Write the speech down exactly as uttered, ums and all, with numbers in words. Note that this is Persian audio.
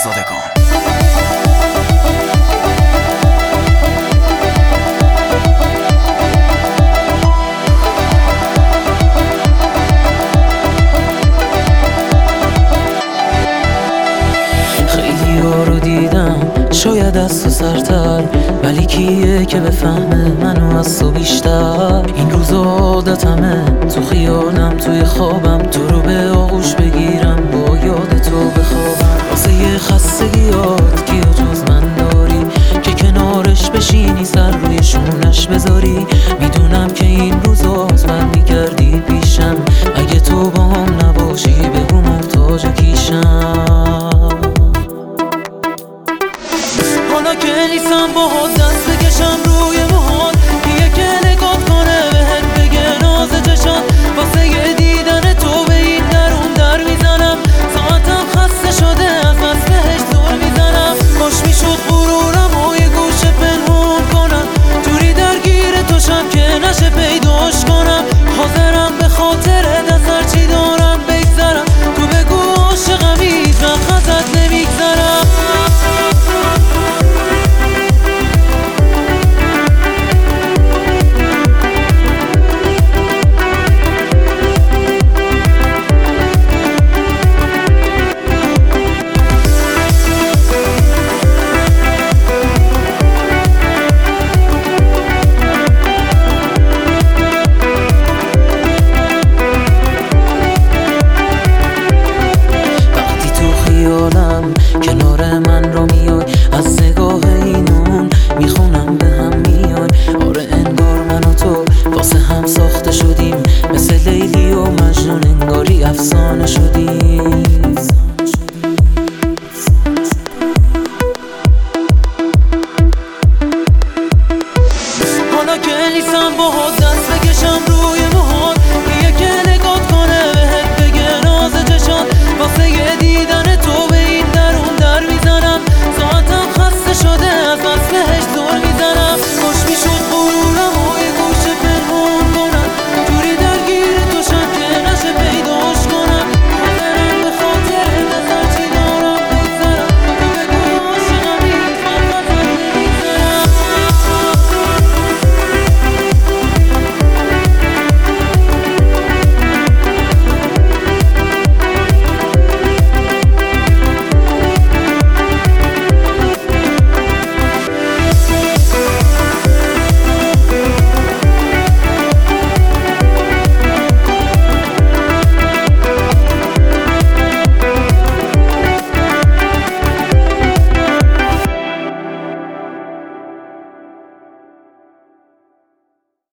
شاهزادگان. خیلی ها رو دیدم شاید از تو سرتر، ولی کیه که بفهمه منو از تو بیشتر؟ این روزا عادتمه تو خیالم توی خوابم تو رو به آغوش بگیرم با یاد تو بخوابم. واسه یه خستگی ها